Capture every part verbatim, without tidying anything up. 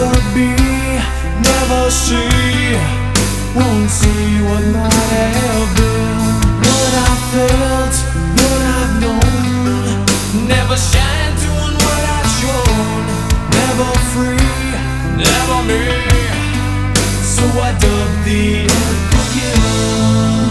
Never be, never see, won't see what might have been. What I felt, what I've known, never shine doing what I've shown. Never free, never me, so I dug the unforgiven.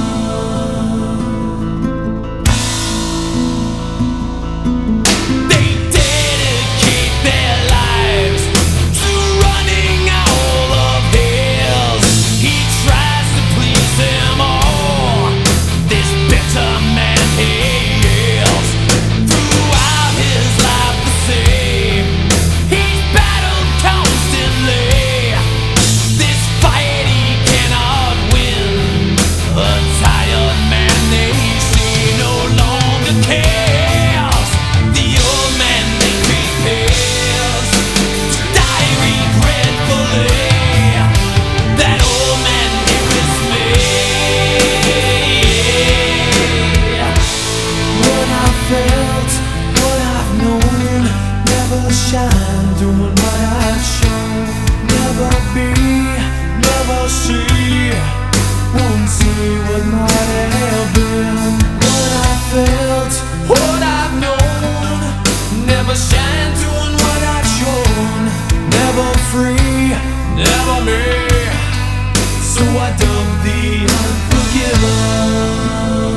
Shine, doing what I've shown. Never be, never see, won't see what might have been. What I felt, what I've known, never shine, doing what I've shown. Never free, never me, so I dug the unforgiven.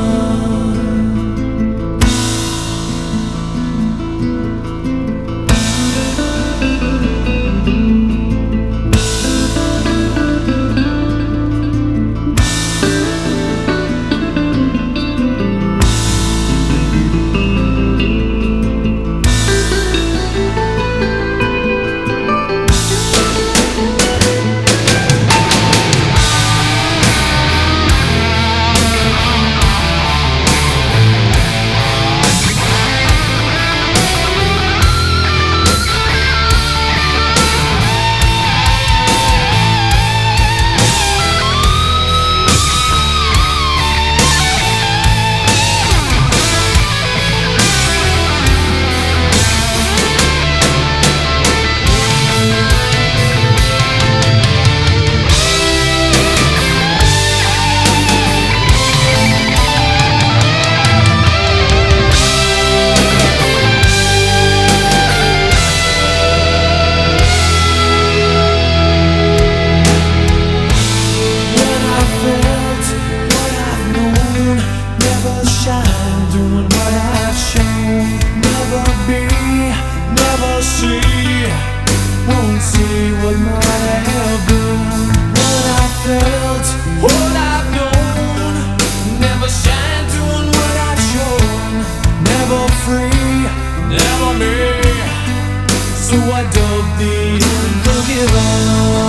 Won't see what might have been. What I felt, what I've known, never shine doing what I've shown. Never free, never me, so I dug the unforgiven.